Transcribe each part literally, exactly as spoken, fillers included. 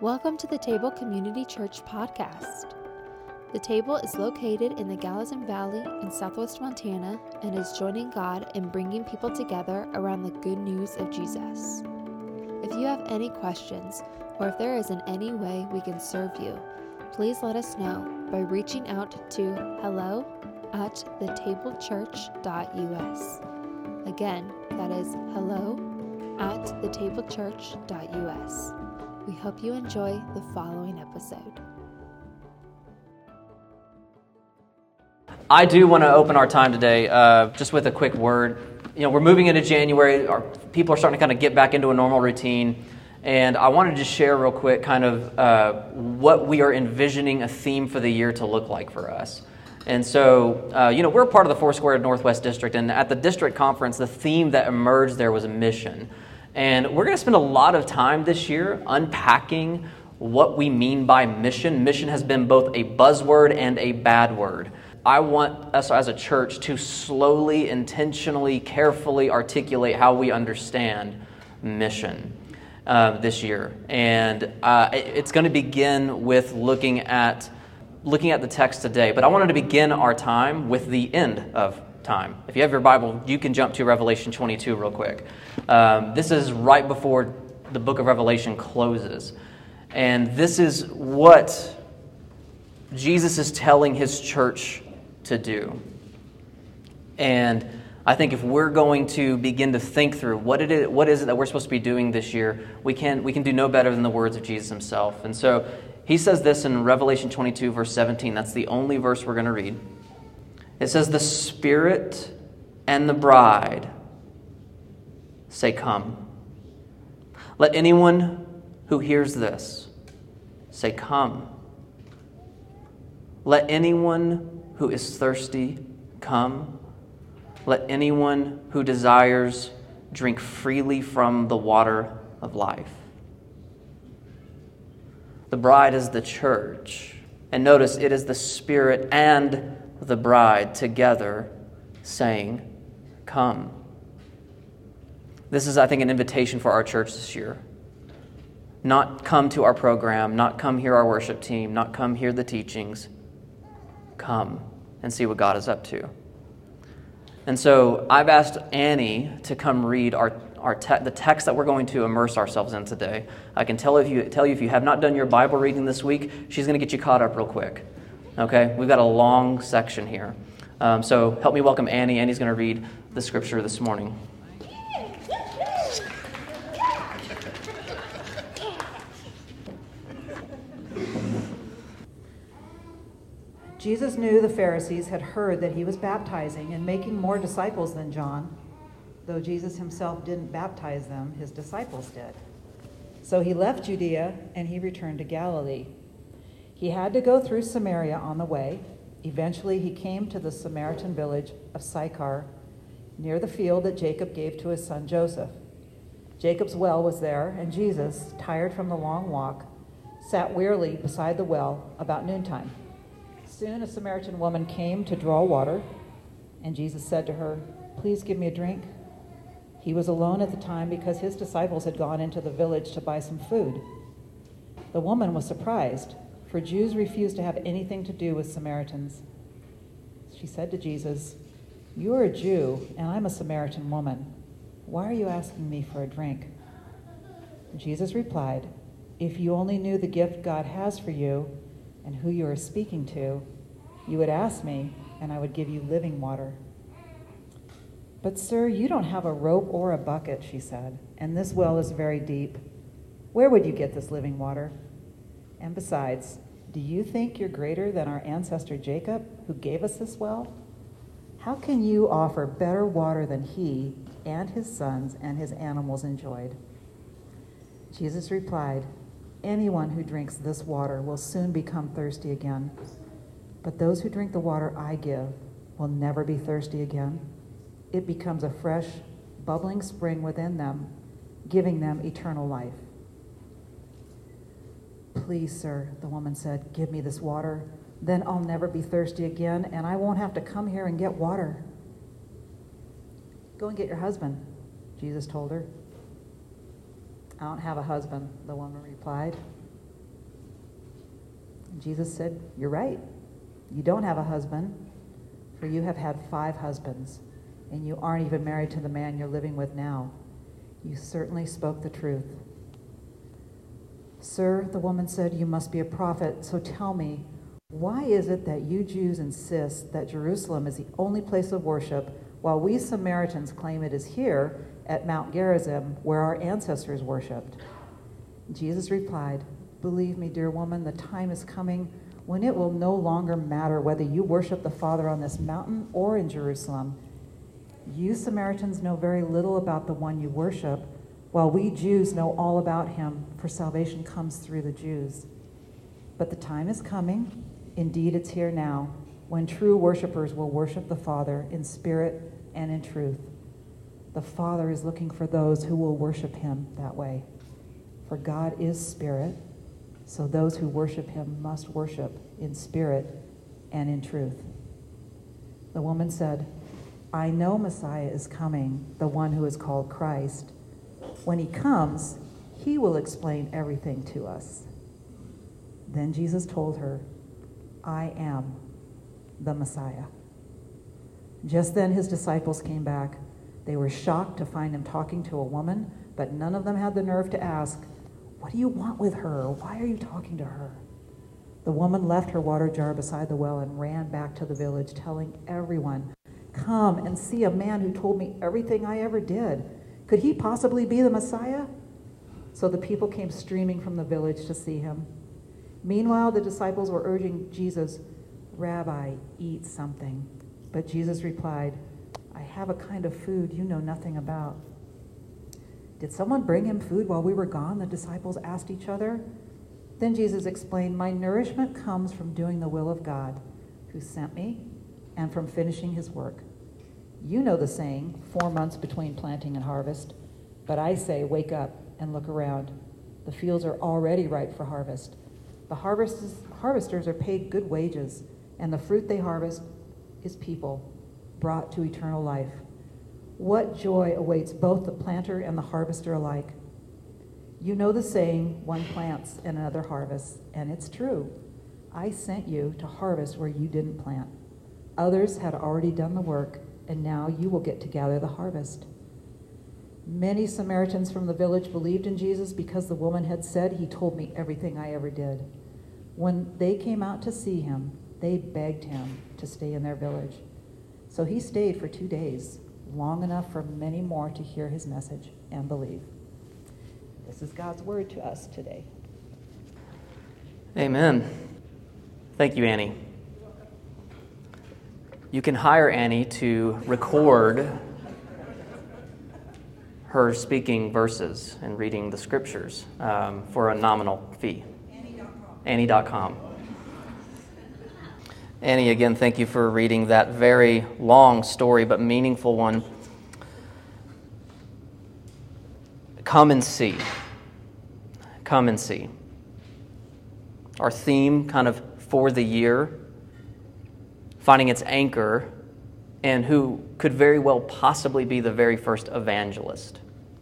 Welcome to the Table Community Church podcast. The Table is located in the Gallatin Valley in southwest Montana and is joining God in bringing people together around the good news of Jesus. If you have any questions or if there is in any way we can serve you, please let us know by reaching out to hello at the table church dot u s. Again, that is hello at the table church dot u s. We hope you enjoy the following episode. I do want to open our time today uh, just with a quick word. You know, we're moving into January. Our people are starting to kind of get back into a normal routine. And I wanted to just share real quick kind of uh, what we are envisioning a theme for the year to look like for us. And so, uh, you know, we're part of the Foursquare Northwest District. And at the district conference, the theme that emerged there was a mission. And we're going to spend a lot of time this year unpacking what we mean by mission. Mission has been both a buzzword and a bad word. I want us as a church to slowly, intentionally, carefully articulate how we understand mission uh, this year. And uh, it's going to begin with looking at looking at the text today. But I wanted to begin our time with the end of time. If you have your Bible, you can jump to Revelation twenty-two real quick. Um, this is right before the book of Revelation closes. And this is what Jesus is telling his church to do. And I think if we're going to begin to think through what it is, what is it that we're supposed to be doing this year, we can we can do no better than the words of Jesus himself. And so he says this in Revelation twenty-two, verse seventeen. That's the only verse we're going to read. It says, "The Spirit and the bride say, 'Come.' Let anyone who hears this say, 'Come.' Let anyone who is thirsty come. Let anyone who desires drink freely from the water of life." The bride is the church. And notice, it is the Spirit and the bride together saying, "Come." This is, I think, an invitation for our church this year. Not come to our program, not come hear our worship team, not come hear the teachings. Come and see what God is up to. And so I've asked Annie to come read our, our te- the text that we're going to immerse ourselves in today. I can tell, if you, tell you if you have not done your Bible reading this week, she's going to get you caught up real quick. Okay, we've got a long section here. Um, so help me welcome Annie. Annie's going to read the scripture this morning. Jesus knew the Pharisees had heard that he was baptizing and making more disciples than John. Though Jesus himself didn't baptize them, his disciples did. So he left Judea and he returned to Galilee. He had to go through Samaria on the way. Eventually he came to the Samaritan village of Sychar, near the field that Jacob gave to his son Joseph. Jacob's well was there, and Jesus, tired from the long walk, sat wearily beside the well about noontime. Soon a Samaritan woman came to draw water, and Jesus said to her, "Please give me a drink." He was alone at the time because his disciples had gone into the village to buy some food. The woman was surprised, for Jews refused to have anything to do with Samaritans. She said to Jesus, "You are a Jew, and I'm a Samaritan woman. Why are you asking me for a drink?" Jesus replied, "If you only knew the gift God has for you and who you are speaking to, you would ask me, and I would give you living water." "But sir, you don't have a rope or a bucket," she said, "and this well is very deep. Where would you get this living water? And besides, do you think you're greater than our ancestor Jacob, who gave us this well? How can you offer better water than he and his sons and his animals enjoyed?" Jesus replied, "Anyone who drinks this water will soon become thirsty again. But those who drink the water I give will never be thirsty again. It becomes a fresh, bubbling spring within them, giving them eternal life." "Please, sir," the woman said, "give me this water. Then I'll never be thirsty again, and I won't have to come here and get water." "Go and get your husband," Jesus told her. "I don't have a husband," the woman replied. Jesus said, "You're right. You don't have a husband, for you have had five husbands, and you aren't even married to the man you're living with now. You certainly spoke the truth." "Sir," the woman said, "you must be a prophet, so tell me, why is it that you Jews insist that Jerusalem is the only place of worship, while we Samaritans claim it is here at Mount Gerizim, where our ancestors worshipped?" Jesus replied, "Believe me, dear woman, the time is coming when it will no longer matter whether you worship the Father on this mountain or in Jerusalem. You Samaritans know very little about the one you worship, while we Jews know all about him, for salvation comes through the Jews. But the time is coming, indeed it's here now, when true worshipers will worship the Father in spirit and in truth. The Father is looking for those who will worship him that way. For God is spirit, so those who worship him must worship in spirit and in truth." The woman said, "I know Messiah is coming, the one who is called Christ. When he comes, he will explain everything to us." Then Jesus told her, "I am the Messiah." Just then his disciples came back. They were shocked to find him talking to a woman, but none of them had the nerve to ask, "What do you want with her? Why are you talking to her?" The woman left her water jar beside the well and ran back to the village, telling everyone, "Come and see a man who told me everything I ever did. Could he possibly be the Messiah?" So the people came streaming from the village to see him. Meanwhile, the disciples were urging Jesus, "Rabbi, eat something." But Jesus replied, "I have a kind of food you know nothing about." "Did someone bring him food while we were gone?" the disciples asked each other. Then Jesus explained, "My nourishment comes from doing the will of God, who sent me, and from finishing his work. You know the saying, four months between planting and harvest. But I say, wake up and look around. The fields are already ripe for harvest. The harvesters, harvesters are paid good wages, and the fruit they harvest is people brought to eternal life. What joy awaits both the planter and the harvester alike. You know the saying, one plants and another harvests, and it's true. I sent you to harvest where you didn't plant. Others had already done the work, and now you will get to gather the harvest." Many Samaritans from the village believed in Jesus because the woman had said, "He told me everything I ever did." When they came out to see him, they begged him to stay in their village. So he stayed for two days, long enough for many more to hear his message and believe. This is God's word to us today. Amen. Thank you, Annie. You can hire Annie to record her speaking verses and reading the scriptures um, for a nominal fee. Annie dot com. Annie dot com. Annie, again, thank you for reading that very long story, but meaningful one. Come and see. Come and see. Our theme kind of for the year, finding its anchor in who could very well possibly be the very first evangelist.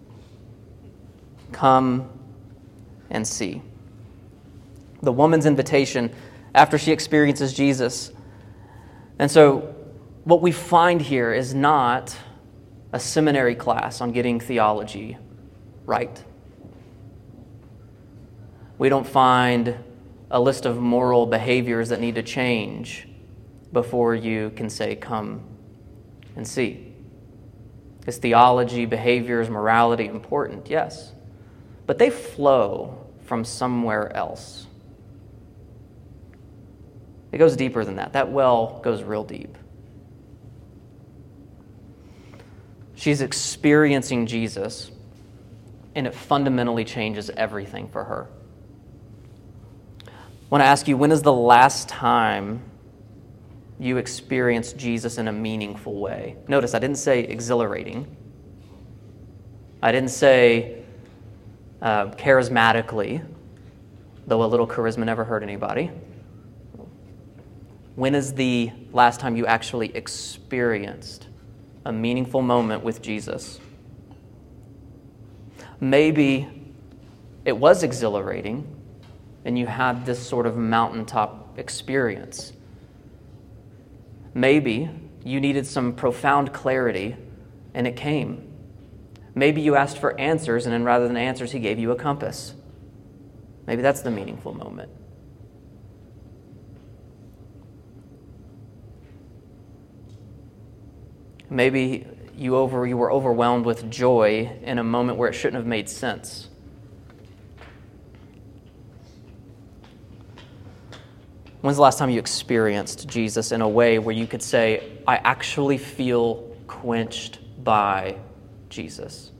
Come and see. The woman's invitation after she experiences Jesus. And so what we find here is not a seminary class on getting theology right. We don't find a list of moral behaviors that need to change before you can say, come and see. Is theology, behaviors, morality important? Yes. But they flow from somewhere else. It goes deeper than that. That well goes real deep. She's experiencing Jesus, and it fundamentally changes everything for her. I want to ask you, when is the last time you experienced Jesus in a meaningful way? Notice, I didn't say exhilarating. I didn't say uh, charismatically, though a little charisma never hurt anybody. When is the last time you actually experienced a meaningful moment with Jesus? Maybe it was exhilarating, and you had this sort of mountaintop experience. Maybe you needed some profound clarity, and it came. Maybe you asked for answers, and then rather than answers, he gave you a compass. Maybe that's the meaningful moment. Maybe you over you were overwhelmed with joy in a moment where it shouldn't have made sense. When's the last time you experienced Jesus in a way where you could say, I actually feel quenched by Jesus?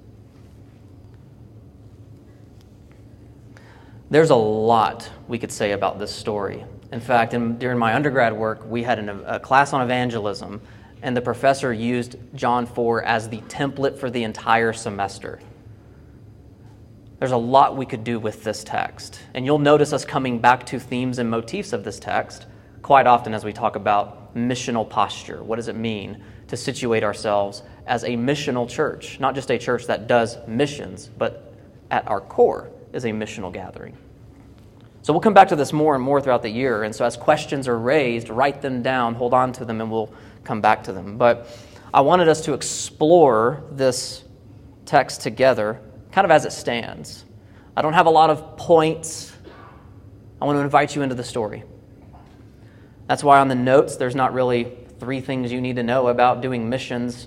There's a lot we could say about this story. In fact, in, during my undergrad work, we had an, a class on evangelism, and the professor used John four as the template for the entire semester. There's a lot we could do with this text. And you'll notice us coming back to themes and motifs of this text quite often as we talk about missional posture. What does it mean to situate ourselves as a missional church? Not just a church that does missions, but at our core is a missional gathering. So we'll come back to this more and more throughout the year. And so as questions are raised, write them down, hold on to them, and we'll come back to them. But I wanted us to explore this text together kind of as it stands. I don't have a lot of points. I want to invite you into the story. That's why on the notes, there's not really three things you need to know about doing missions.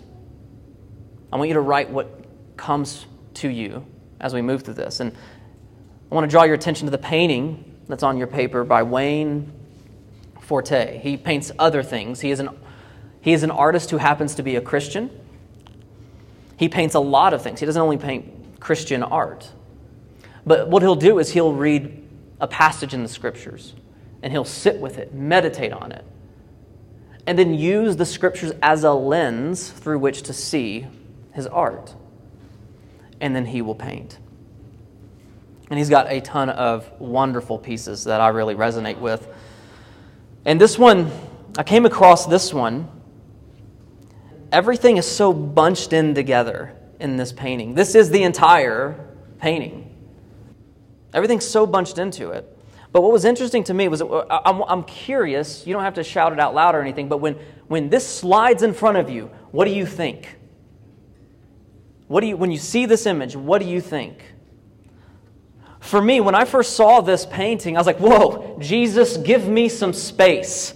I want you to write what comes to you as we move through this. And I want to draw your attention to the painting that's on your paper by Wayne Forte. He paints other things. He is an, he is an artist who happens to be a Christian. He paints a lot of things. He doesn't only paint Christian art. But what he'll do is he'll read a passage in the Scriptures, and he'll sit with it, meditate on it, and then use the Scriptures as a lens through which to see his art. And then he will paint. And he's got a ton of wonderful pieces that I really resonate with. And this one, I came across this one. Everything is so bunched in together in this painting. This is the entire painting. Everything's so bunched into it. But what was interesting to me was, I'm, I'm curious, you don't have to shout it out loud or anything, but when, when this slides in front of you, what do you think? What do you, when you see this image, what do you think? For me, when I first saw this painting, I was like, whoa, Jesus, give me some space.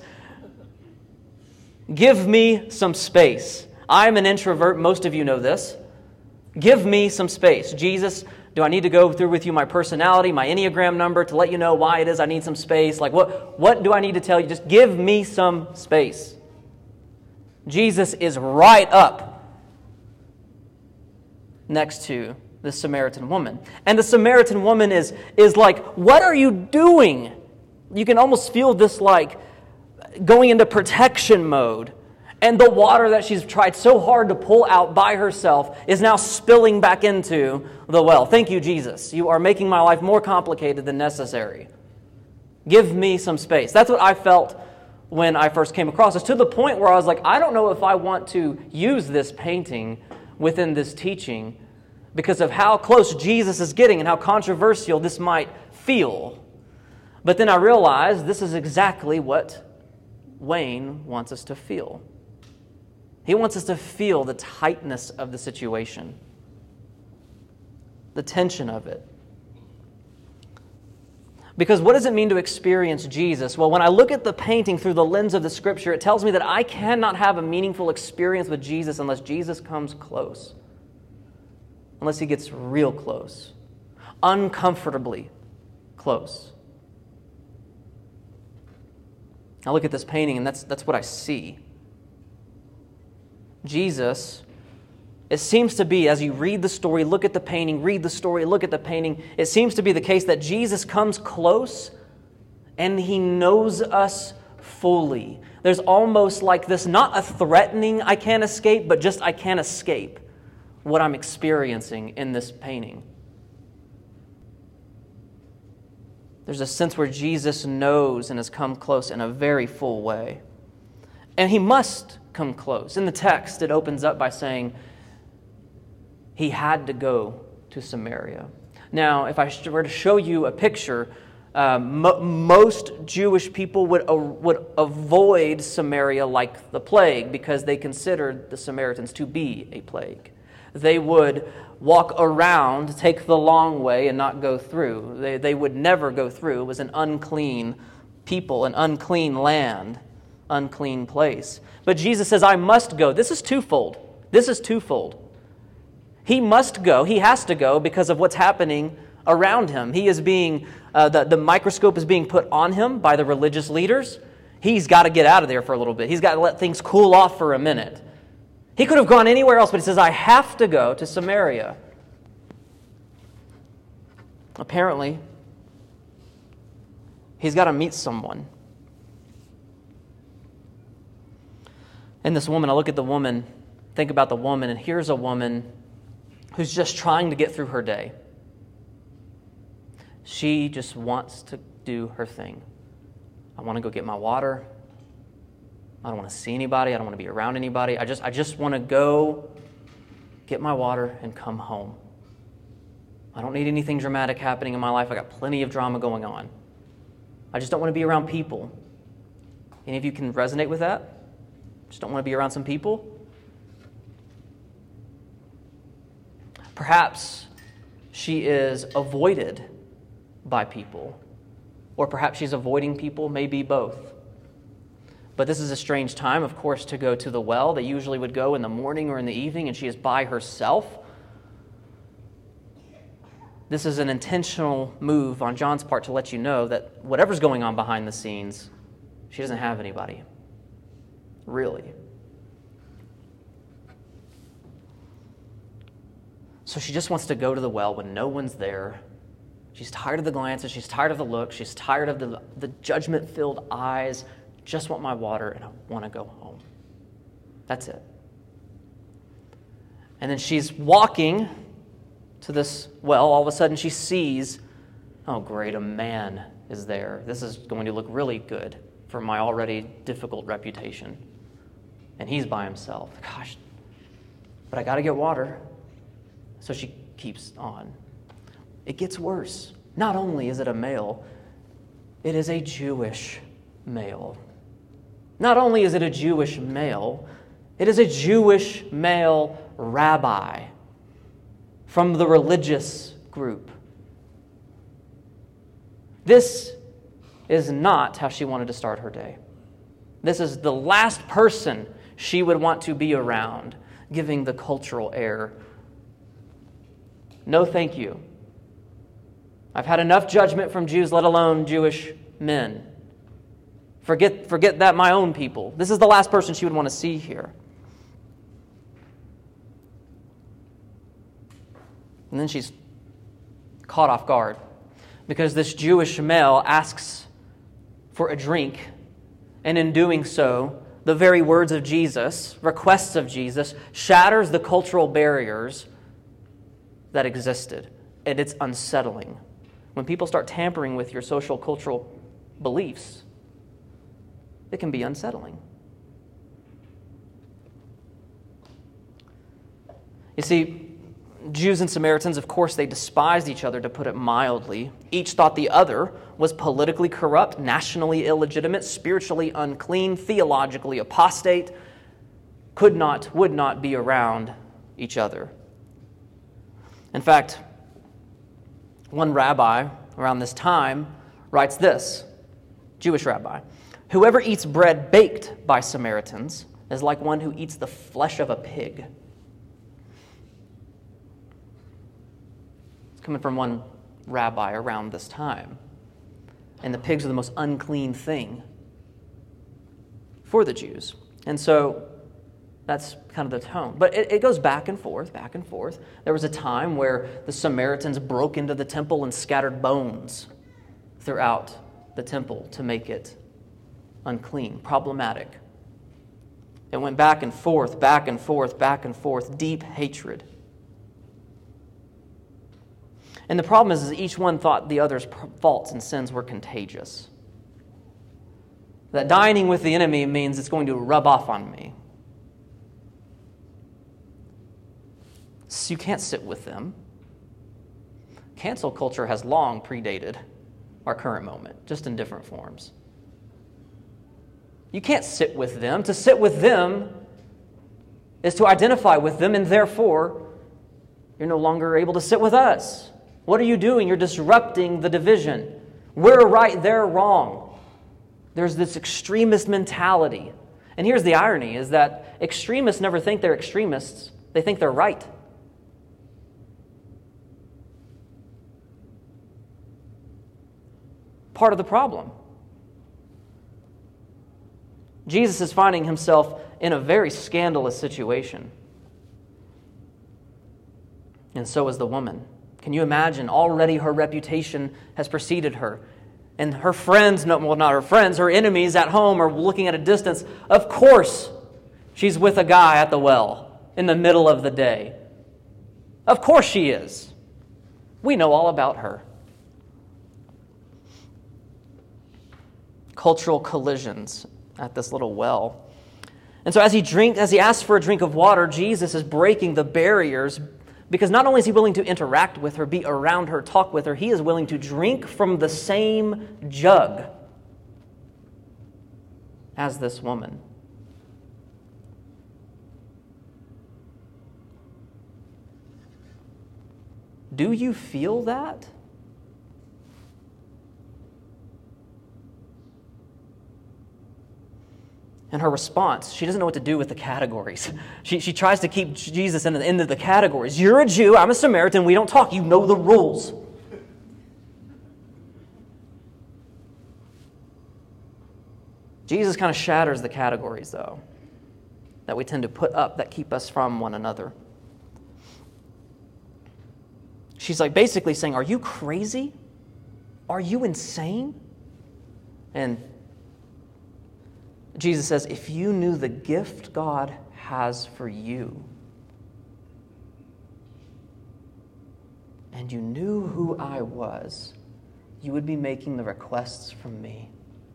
Give me some space. I'm an introvert. Most of you know this. Give me some space. Jesus, do I need to go through with you my personality, my Enneagram number to let you know why it is I need some space? Like, what, what do I need to tell you? Just give me some space. Jesus is right up next to the Samaritan woman. And the Samaritan woman is, is like, what are you doing? You can almost feel this like going into protection mode. And the water that she's tried so hard to pull out by herself is now spilling back into the well. Thank you, Jesus. You are making my life more complicated than necessary. Give me some space. That's what I felt when I first came across this, to the point where I was like, I don't know if I want to use this painting within this teaching because of how close Jesus is getting and how controversial this might feel. But then I realized this is exactly what Wayne wants us to feel. He wants us to feel the tightness of the situation, the tension of it. Because what does it mean to experience Jesus? Well, when I look at the painting through the lens of the Scripture, it tells me that I cannot have a meaningful experience with Jesus unless Jesus comes close, unless he gets real close, uncomfortably close. I look at this painting, and that's, that's what I see. Jesus, it seems to be, as you read the story, look at the painting, read the story, look at the painting, it seems to be the case that Jesus comes close and he knows us fully. There's almost like this, not a threatening, I can't escape, but just I can't escape what I'm experiencing in this painting. There's a sense where Jesus knows and has come close in a very full way. And he must come close. In the text, it opens up by saying he had to go to Samaria. Now, if I were to show you a picture, Uh, mo- most Jewish people would, uh, would avoid Samaria like the plague because they considered the Samaritans to be a plague. They would walk around, take the long way, and not go through. They, they would never go through. It was an unclean people, an unclean land, unclean place. But Jesus says, I must go. This is twofold. This is twofold. He must go. He has to go because of what's happening around him. He is being, uh, the, the microscope is being put on him by the religious leaders. He's got to get out of there for a little bit. He's got to let things cool off for a minute. He could have gone anywhere else, but he says, I have to go to Samaria. Apparently, he's got to meet someone. And this woman, I look at the woman, think about the woman, and here's a woman who's just trying to get through her day. She just wants to do her thing. I want to go get my water. I don't want to see anybody. I don't want to be around anybody. I just, I just want to go get my water and come home. I don't need anything dramatic happening in my life. I got plenty of drama going on. I just don't want to be around people. Any of you can resonate with that? Just don't want to be around some people? Perhaps she is avoided by people, or perhaps she's avoiding people, maybe both. But this is a strange time, of course, to go to the well. They usually would go in the morning or in the evening, and she is by herself. This is an intentional move on John's part to let you know that whatever's going on behind the scenes, she doesn't have anybody. Really. So she just wants to go to the well when no one's there. She's tired of the glances. She's tired of the look. She's tired of the, the judgment-filled eyes. Just want my water, and I want to go home. That's it. And then she's walking to this well. All of a sudden she sees, oh great, a man is there. This is going to look really good for my already difficult reputation. And he's by himself. Gosh, but I got to get water. So she keeps on. It gets worse. Not only is it a male, it is a Jewish male. Not only is it a Jewish male, it is a Jewish male rabbi from the religious group. This is not how she wanted to start her day. This is the last person she would want to be around, giving the cultural air. No, thank you. I've had enough judgment from Jews, let alone Jewish men. Forget, forget that, my own people. This is the last person she would want to see here. And then she's caught off guard because this Jewish male asks for a drink, and in doing so, the very words of Jesus, requests of Jesus, shatters the cultural barriers that existed, and it's unsettling. When people start tampering with your social cultural beliefs, it can be unsettling. You see, Jews and Samaritans, of course, they despised each other, to put it mildly. Each thought the other was politically corrupt, nationally illegitimate, spiritually unclean, theologically apostate, could not, would not be around each other. In fact, one rabbi around this time writes this, Jewish rabbi, "Whoever eats bread baked by Samaritans is like one who eats the flesh of a pig." It's coming from one rabbi around this time. And the pigs are the most unclean thing for the Jews. And so that's kind of the tone. But it, it goes back and forth, back and forth. There was a time where the Samaritans broke into the temple and scattered bones throughout the temple to make it unclean, problematic. It went back and forth, back and forth, back and forth, deep hatred. And the problem is, is each one thought the other's faults and sins were contagious. That dining with the enemy means it's going to rub off on me. So you can't sit with them. Cancel culture has long predated our current moment, just in different forms. You can't sit with them. To sit with them is to identify with them, and therefore, you're no longer able to sit with us. What are you doing? You're disrupting the division. We're right, they're wrong. There's this extremist mentality. And here's the irony, is that extremists never think they're extremists. They think they're right. Part of the problem. Jesus is finding himself in a very scandalous situation. And so is the woman. Can you imagine? Already her reputation has preceded her. And her friends, no, well, not her friends, her enemies at home are looking at a distance. Of course, she's with a guy at the well in the middle of the day. Of course she is. We know all about her. Cultural collisions at this little well. And so as he drink, as he asks for a drink of water, Jesus is breaking the barriers, because not only is he willing to interact with her, be around her, talk with her, he is willing to drink from the same jug as this woman. Do you feel that? And her response, she doesn't know what to do with the categories. She, she tries to keep Jesus in the end of the categories. You're a Jew, I'm a Samaritan, we don't talk, you know the rules. Jesus kind of shatters the categories, though, that we tend to put up that keep us from one another. She's like basically saying, are you crazy? Are you insane? And Jesus says, if you knew the gift God has for you, and you knew who I was, you would be making the requests from me.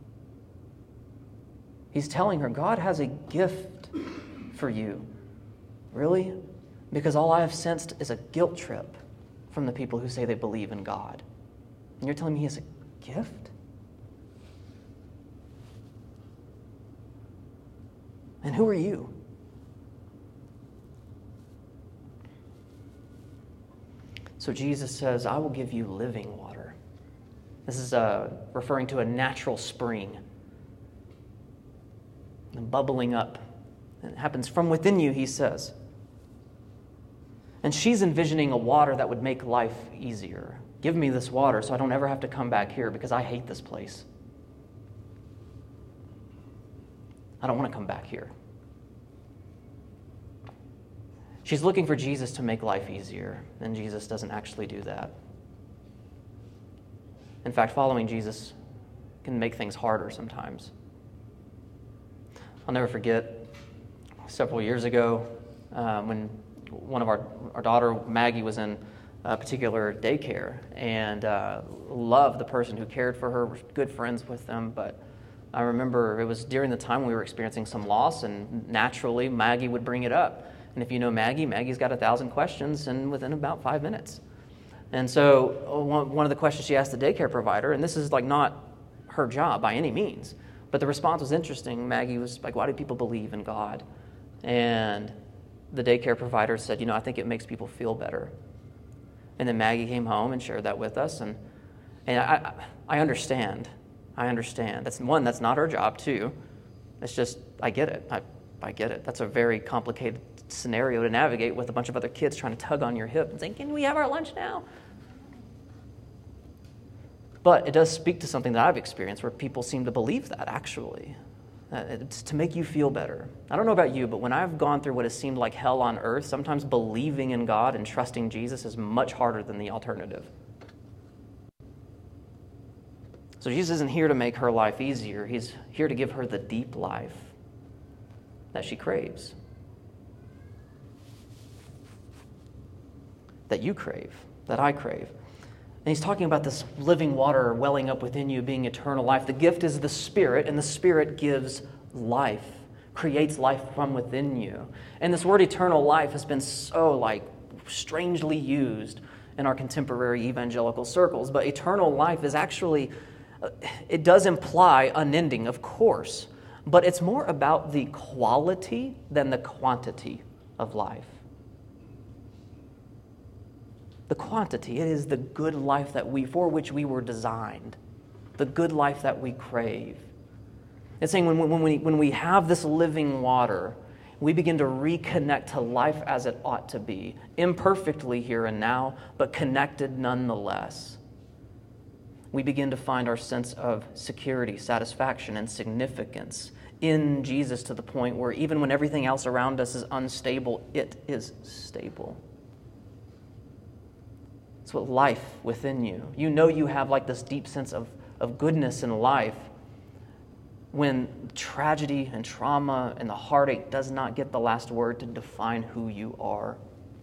He's telling her, God has a gift for you. Really? Because all I have sensed is a guilt trip from the people who say they believe in God. And you're telling me he has a gift? And who are you? So Jesus says, I will give you living water. This is uh, referring to a natural spring. And bubbling up. And it happens from within you, he says. And she's envisioning a water that would make life easier. Give me this water so I don't ever have to come back here because I hate this place. I don't want to come back here. She's looking for Jesus to make life easier, and Jesus doesn't actually do that. In fact, following Jesus can make things harder sometimes. I'll never forget several years ago um, when one of our, our daughter, Maggie, was in a particular daycare and uh, loved the person who cared for her, was good friends with them, but I remember it was during the time we were experiencing some loss, and naturally Maggie would bring it up. And if you know Maggie, Maggie's got a thousand questions and within about five minutes. And so one of the questions she asked the daycare provider, and this is like not her job by any means, but the response was interesting. Maggie was like, why do people believe in God? And the daycare provider said, you know, I think it makes people feel better. And then Maggie came home and shared that with us. And, and I, I understand. I understand. That's one, that's not her job. Two, it's just, I get it. I, I get it. That's a very complicated scenario to navigate with a bunch of other kids trying to tug on your hip and saying, can we have our lunch now? But it does speak to something that I've experienced where people seem to believe that, actually. It's to make you feel better. I don't know about you, but when I've gone through what has seemed like hell on earth, sometimes believing in God and trusting Jesus is much harder than the alternative. So Jesus isn't here to make her life easier. He's here to give her the deep life that she craves, that you crave, that I crave. And he's talking about this living water welling up within you, being eternal life. The gift is the Spirit, and the Spirit gives life, creates life from within you. And this word eternal life has been so like strangely used in our contemporary evangelical circles. But eternal life is actually, it does imply unending, of course, but it's more about the quality than the quantity of life. The quantity, it is the good life that we, for which we were designed, the good life that we crave. It's saying when, when, we, when we have this living water, we begin to reconnect to life as it ought to be, imperfectly here and now, but connected nonetheless. We begin to find our sense of security, satisfaction, and significance in Jesus to the point where even when everything else around us is unstable, it is stable. It's what life within you. You know you have like this deep sense of, of goodness in life when tragedy and trauma and the heartache does not get the last word to define who you are.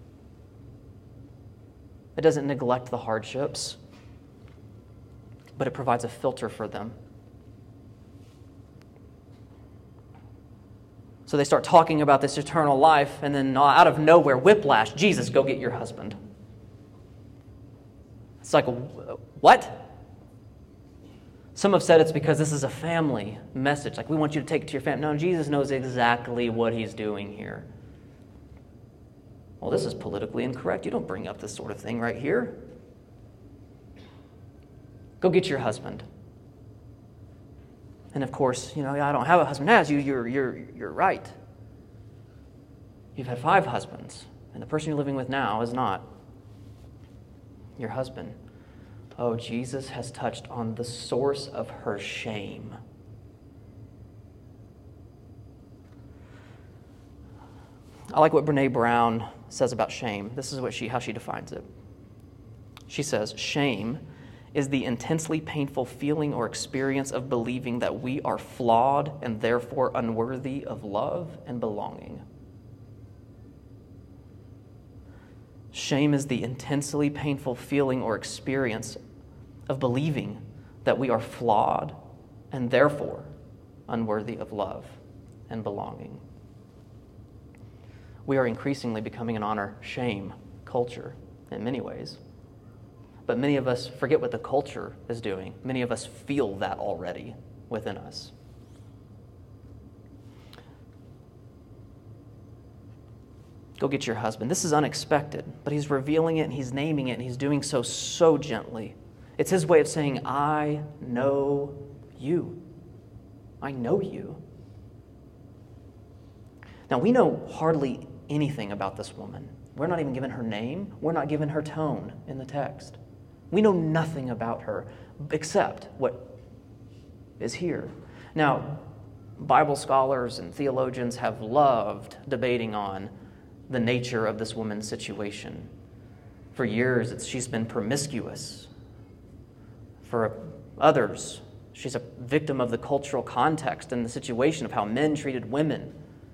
It doesn't neglect the hardships, but it provides a filter for them. So they start talking about this eternal life, and then out of nowhere, whiplash, Jesus, go get your husband. It's like, what? Some have said it's because this is a family message. Like, we want you to take it to your family. No, Jesus knows exactly what he's doing here. Well, this is politically incorrect. You don't bring up this sort of thing right here. Go get your husband. And of course, you know, I don't have a husband as you. You're, you're, you're right. You've had five husbands, and the person you're living with now is not your husband. Oh, Jesus has touched on the source of her shame. I like what Brene Brown says about shame. This is what she, how she defines it. She says, shame is the intensely painful feeling or experience of believing that we are flawed and therefore unworthy of love and belonging. Shame is the intensely painful feeling or experience of believing that we are flawed and therefore unworthy of love and belonging. We are increasingly becoming an honor-shame culture in many ways. But many of us forget what the culture is doing. Many of us feel that already within us. Go get your husband. This is unexpected, but he's revealing it and he's naming it and he's doing so so gently. It's his way of saying, I know you. I know you. Now, we know hardly anything about this woman. We're not even given her name. We're not given her tone in the text. We know nothing about her except what is here. Now, Bible scholars and theologians have loved debating on the nature of this woman's situation. For years, it's, she's been promiscuous. For others, she's a victim of the cultural context and the situation of how men treated women.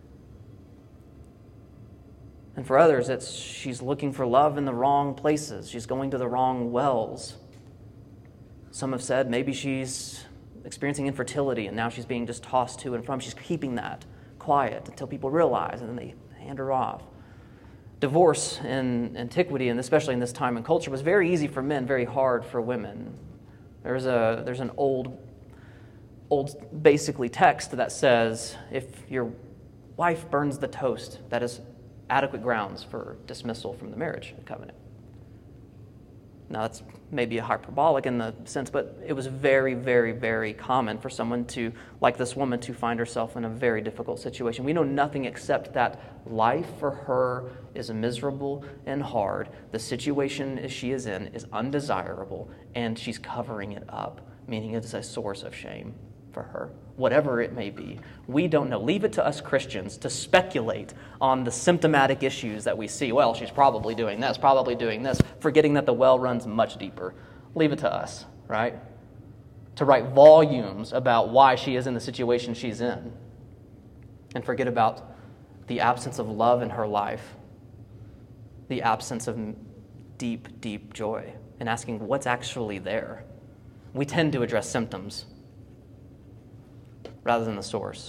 And for others, it's she's looking for love in the wrong places. She's going to the wrong wells. Some have said maybe she's experiencing infertility and now she's being just tossed to and from. She's keeping that quiet until people realize and then they hand her off. Divorce in antiquity, and especially in this time and culture, was very easy for men, very hard for women. There's a there's an old, old basically text that says if your wife burns the toast, that is adequate grounds for dismissal from the marriage covenant. Now, that's maybe a hyperbolic in the sense, but it was very, very, very common for someone to, like this woman, to find herself in a very difficult situation. We know nothing except that life for her is miserable and hard. The situation she is in is undesirable, and she's covering it up, meaning it is a source of shame for her, whatever it may be. We don't know. Leave it to us Christians to speculate on the symptomatic issues that we see. Well, she's probably doing this, probably doing this, forgetting that the well runs much deeper. Leave it to us, right? To write volumes about why she is in the situation she's in, and forget about the absence of love in her life, the absence of deep, deep joy, and asking what's actually there. We tend to address symptoms rather than the source.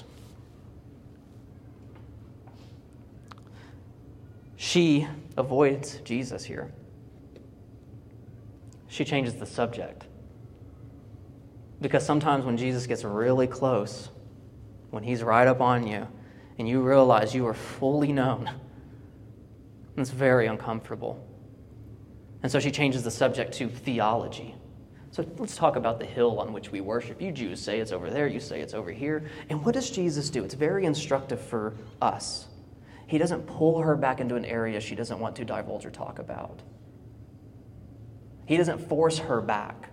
She avoids Jesus here. she changes the subject. Because sometimes when Jesus gets really close, when he's right up on you, and you realize you are fully known, it's very uncomfortable. And so she changes the subject to theology. So let's talk about the hill on which we worship. You Jews say it's over there, you say it's over here. And what does Jesus do? It's very instructive for us. He doesn't pull her back into an area she doesn't want to divulge or talk about. He doesn't force her back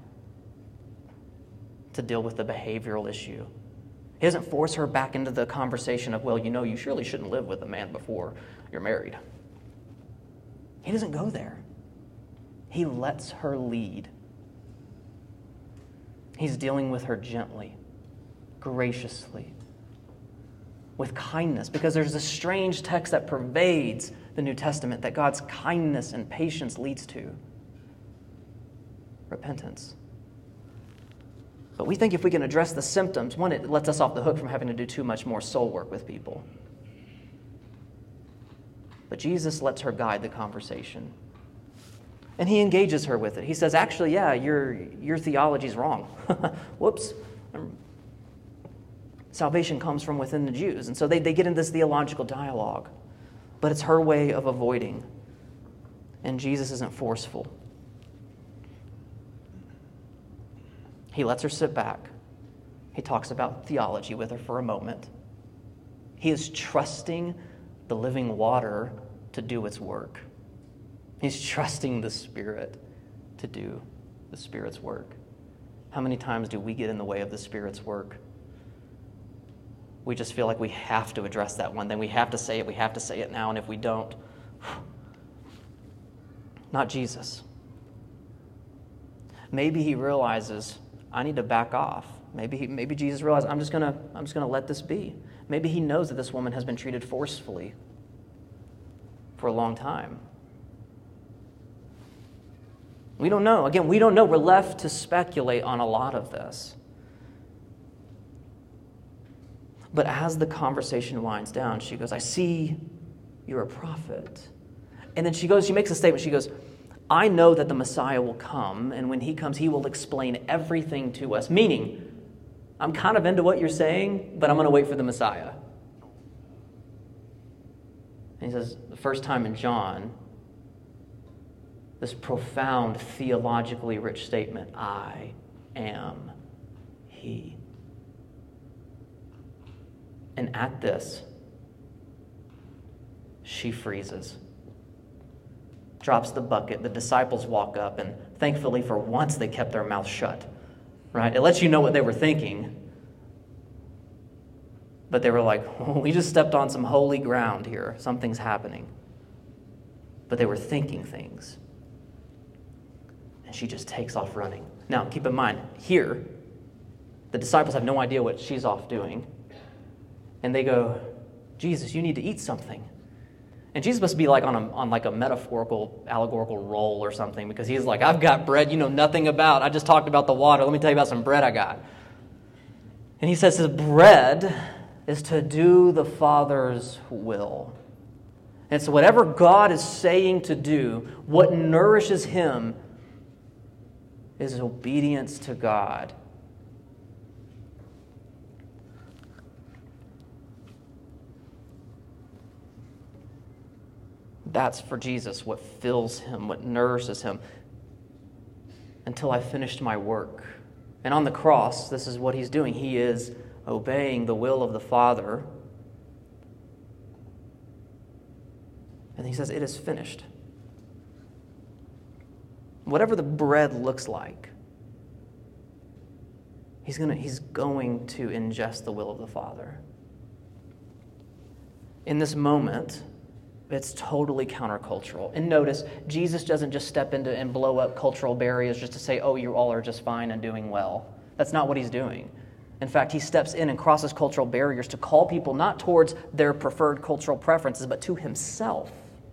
to deal with the behavioral issue. He doesn't force her back into the conversation of, well, you know, you surely shouldn't live with a man before you're married. He doesn't go there. He lets her lead. He's dealing with her gently, graciously, with kindness, because there's this strange text that pervades the New Testament that God's kindness and patience leads to repentance. But we think if we can address the symptoms, one, it lets us off the hook from having to do too much more soul work with people. But Jesus lets her guide the conversation. And he engages her with it. He says, actually, yeah, your, your theology's wrong. Whoops. Salvation comes from within the Jews. And so they, they get in this theological dialogue. But it's her way of avoiding. And Jesus isn't forceful. He lets her sit back. He talks about theology with her for a moment. He is trusting the living water to do its work. He's trusting the Spirit to do the Spirit's work. How many times do we get in the way of the Spirit's work? We just feel like we have to address that one thing. We have to say it. We have to say it now. And if we don't, not Jesus. Maybe he realizes, I need to back off. Maybe he, maybe Jesus realized, I'm just gonna I'm just gonna let this be. Maybe he knows that this woman has been treated forcefully for a long time. We don't know. Again, we don't know. We're left to speculate on a lot of this. But as the conversation winds down, she goes, I see you're a prophet. And then she goes, she makes a statement. She goes, I know that the Messiah will come, and when he comes, he will explain everything to us. Meaning, I'm kind of into what you're saying, but I'm going to wait for the Messiah. And he says, the first time in John, this profound, theologically rich statement, I am he. And at this, she freezes. Drops the bucket. The disciples walk up, and thankfully for once they kept their mouth shut. Right? It lets you know what they were thinking. But they were like, oh, we just stepped on some holy ground here. Something's happening. But they were thinking things. And she just takes off running. Now, keep in mind, here, the disciples have no idea what she's off doing. And they go, Jesus, you need to eat something. And Jesus must be like on a on like a metaphorical, allegorical roll or something, because he's like, I've got bread you know nothing about. I just talked about the water. Let me tell you about some bread I got. And he says his bread is to do the Father's will. And so whatever God is saying to do, what nourishes him is obedience to God. That's for Jesus what fills him, what nourishes him. Until I finished my work. And on the cross, this is what he's doing. He is obeying the will of the Father. And he says, it is finished. Whatever the bread looks like, he's gonna, he's going to ingest the will of the Father. In this moment, it's totally countercultural. And notice, Jesus doesn't just step into and blow up cultural barriers just to say, oh, you all are just fine and doing well. That's not what he's doing. In fact, he steps in and crosses cultural barriers to call people not towards their preferred cultural preferences, but to himself.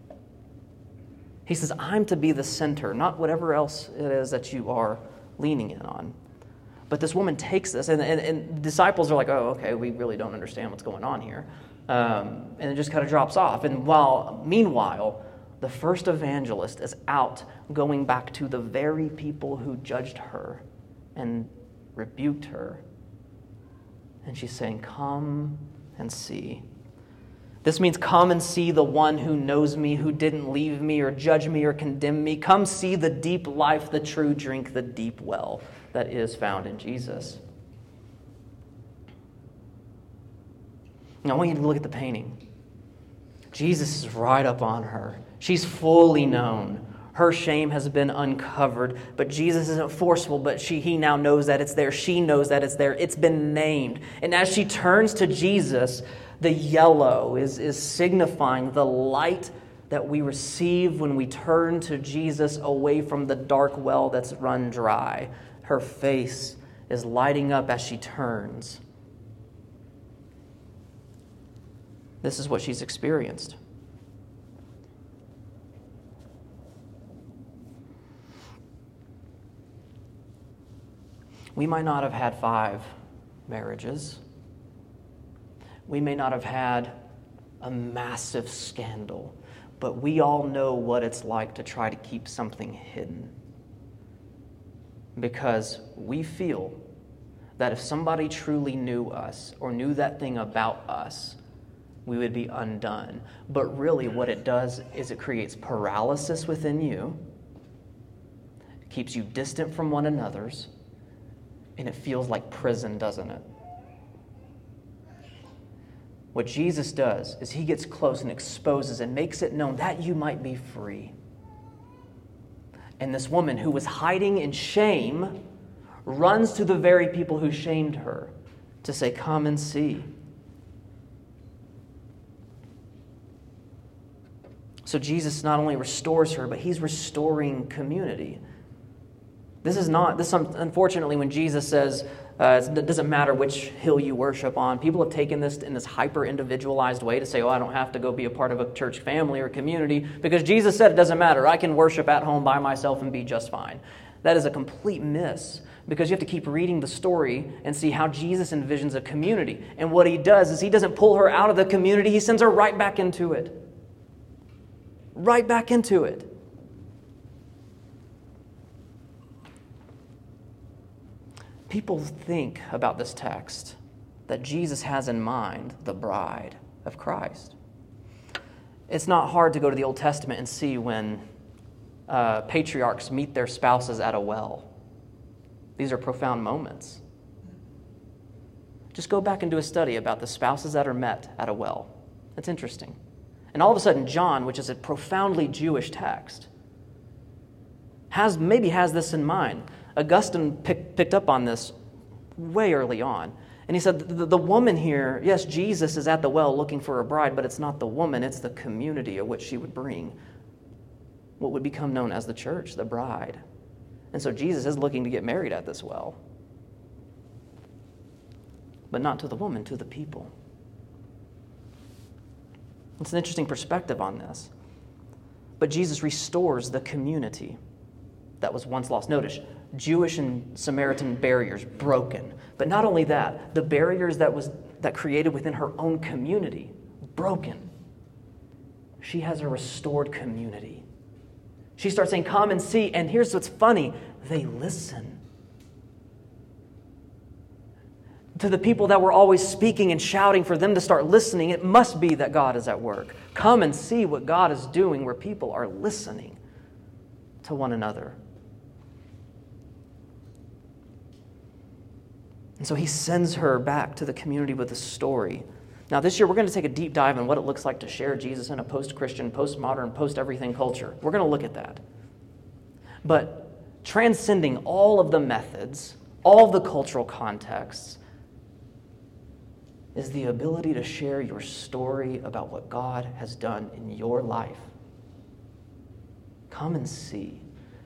He says, I'm to be the center, not whatever else it is that you are leaning in on. But this woman takes this, and, and, and disciples are like, oh, okay, we really don't understand what's going on here. Um, and it just kind of drops off. And while, meanwhile, the first evangelist, is out going back to the very people who judged her and rebuked her. And she's saying, come and see. This means come and see the one who knows me, who didn't leave me or judge me or condemn me. Come see the deep life, the true drink, the deep well that is found in Jesus. Now I want you to look at the painting. Jesus is right up on her. She's fully known. Her shame has been uncovered, but Jesus isn't forceful, but she, he now knows that it's there. She knows that it's there. It's been named. And as she turns to Jesus, the yellow is, is signifying the light that we receive when we turn to Jesus away from the dark well that's run dry. Her face is lighting up as she turns. This is what she's experienced. We might not have had five marriages. We may not have had a massive scandal, but we all know what it's like to try to keep something hidden. Because we feel that if somebody truly knew us or knew that thing about us, we would be undone. But really what it does is it creates paralysis within you, it keeps you distant from one another's, and it feels like prison, doesn't it? What Jesus does is he gets close and exposes and makes it known that you might be free. And this woman who was hiding in shame runs to the very people who shamed her to say, come and see. So Jesus not only restores her, but he's restoring community. This is not, this unfortunately, when Jesus says, uh, it doesn't matter which hill you worship on, people have taken this in this hyper-individualized way to say, oh, I don't have to go be a part of a church family or community, because Jesus said it doesn't matter. I can worship at home by myself and be just fine. That is a complete miss, because you have to keep reading the story and see how Jesus envisions a community. And what he does is he doesn't pull her out of the community, he sends her right back into it. Right back into it. People think about this text that Jesus has in mind the bride of Christ. It's not hard to go to the Old Testament and see when uh, patriarchs meet their spouses at a well. These are profound moments. Just go back and do a study about the spouses that are met at a well. It's interesting. And all of a sudden, John, which is a profoundly Jewish text, has maybe has this in mind. Augustine pick, picked up on this way early on. And he said, the, the woman here, yes, Jesus is at the well looking for a bride, but it's not the woman, it's the community of which she would bring what would become known as the church, the bride. And so Jesus is looking to get married at this well. But not to the woman, to the people. It's an interesting perspective on this. But Jesus restores the community that was once lost. Notice, Jewish and Samaritan barriers broken. But not only that, the barriers that was that created within her own community, broken. She has a restored community. She starts saying, come and see. And here's what's funny. They listen. To the people that were always speaking and shouting, for them to start listening, it must be that God is at work. Come and see what God is doing where people are listening to one another. And so he sends her back to the community with a story. Now this year we're going to take a deep dive in what it looks like to share Jesus in a post-Christian, post-modern, post-everything culture. We're going to look at that. But transcending all of the methods, all of the cultural contexts, is the ability to share your story about what God has done in your life. Come and see.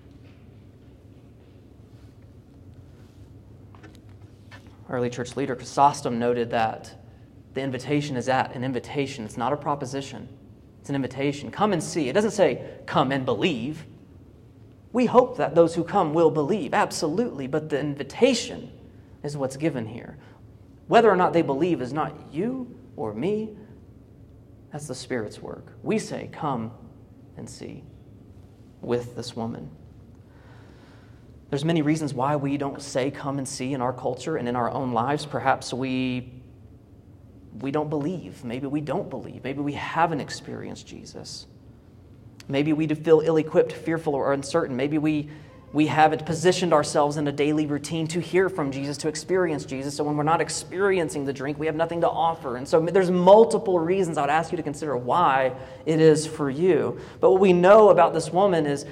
Early church leader Chrysostom noted that the invitation is at an invitation. It's not a proposition. It's an invitation. Come and see. It doesn't say, come and believe. We hope that those who come will believe, absolutely, but the invitation is what's given here. Whether or not they believe is not you or me. That's the Spirit's work. We say, come and see with this woman. There's many reasons why we don't say come and see in our culture and in our own lives. Perhaps we we don't believe. Maybe we don't believe. Maybe we haven't experienced Jesus. Maybe we feel ill-equipped, fearful, or uncertain. Maybe we we haven't positioned ourselves in a daily routine to hear from Jesus, to experience Jesus. So when we're not experiencing the drink, we have nothing to offer. And so there's multiple reasons I would ask you to consider why it is for you. But what we know about this woman is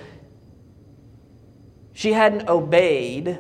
she hadn't obeyed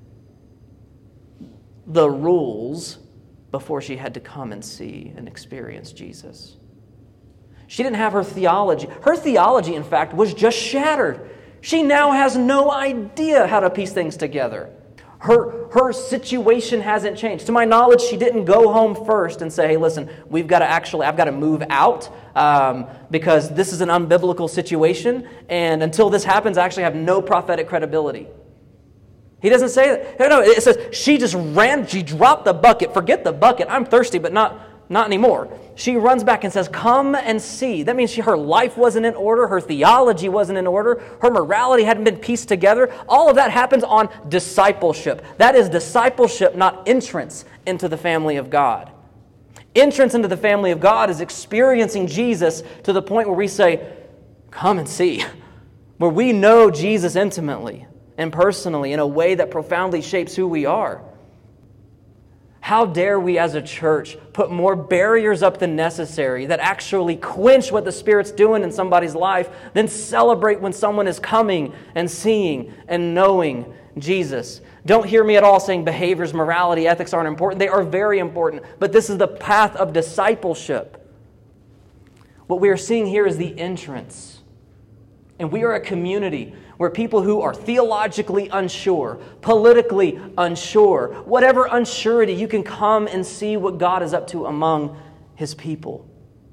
the rules before she had to come and see and experience Jesus. She didn't have her theology. Her theology, in fact, was just shattered. She now has no idea how to piece things together. Her, her situation hasn't changed. To my knowledge, she didn't go home first and say, hey, listen, we've got to actually, I've got to move out um, because this is an unbiblical situation, and until this happens, I actually have no prophetic credibility. He doesn't say that. No, no, it says she just ran, she dropped the bucket. Forget the bucket. I'm thirsty, but not Not anymore. She runs back and says, come and see. That means she, her life wasn't in order. Her theology wasn't in order. Her morality hadn't been pieced together. All of that happens on discipleship. That is discipleship, not entrance into the family of God. Entrance into the family of God is experiencing Jesus to the point where we say, come and see. Where we know Jesus intimately and personally in a way that profoundly shapes who we are. How dare we as a church put more barriers up than necessary that actually quench what the Spirit's doing in somebody's life than celebrate when someone is coming and seeing and knowing Jesus. Don't hear me at all saying behaviors, morality, ethics aren't important. They are very important, but this is the path of discipleship. What we are seeing here is the entrance. And we are a community where people who are theologically unsure, politically unsure, whatever unsurety, you can come and see what God is up to among His people.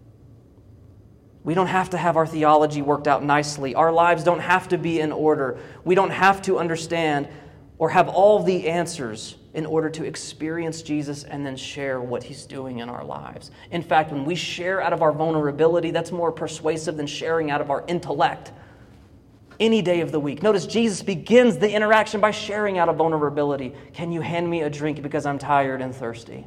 We don't have to have our theology worked out nicely. Our lives don't have to be in order. We don't have to understand or have all the answers in order to experience Jesus and then share what He's doing in our lives. In fact, when we share out of our vulnerability, that's more persuasive than sharing out of our intellect. Any day of the week. Notice Jesus begins the interaction by sharing out of vulnerability. Can you hand me a drink because I'm tired and thirsty?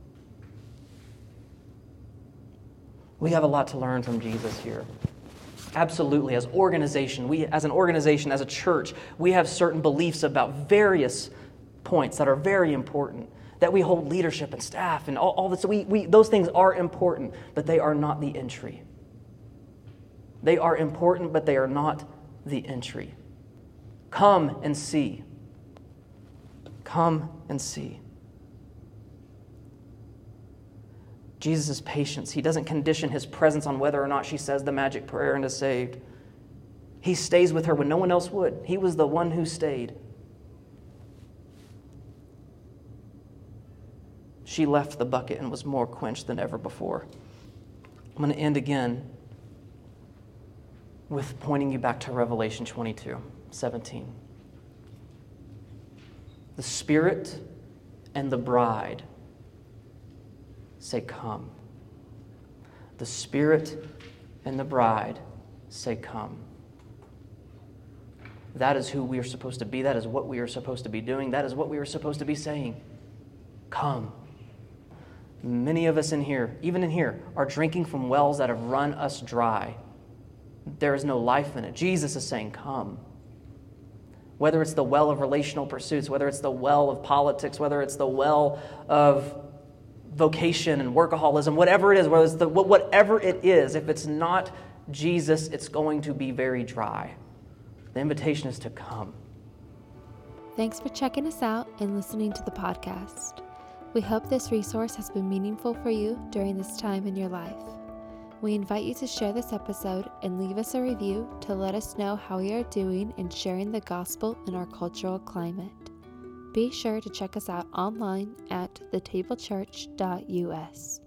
We have a lot to learn from Jesus here. Absolutely. As organization, we as an organization, as a church, we have certain beliefs about various points that are very important. That we hold leadership and staff and all, all this. We, we, those things are important, but they are not the entry. They are important, but they are not the entry. Come and see. Come and see. Jesus' patience. He doesn't condition His presence on whether or not she says the magic prayer and is saved. He stays with her when no one else would. He was the one who stayed. She left the bucket and was more quenched than ever before. I'm going to end again with pointing you back to Revelation twenty-two, seventeen. The Spirit and the bride say, come. The Spirit and the bride say, come. That is who we are supposed to be. That is what we are supposed to be doing. That is what we are supposed to be saying. Come. Many of us in here, even in here, are drinking from wells that have run us dry. There is no life in it. Jesus is saying, come. Whether it's the well of relational pursuits, whether it's the well of politics, whether it's the well of vocation and workaholism, whatever it is, whether it's the, whatever it is, if it's not Jesus, it's going to be very dry. The invitation is to come. Thanks for checking us out and listening to the podcast. We hope this resource has been meaningful for you during this time in your life. We invite you to share this episode and leave us a review to let us know how we are doing in sharing the gospel in our cultural climate. Be sure to check us out online at the table church dot U S.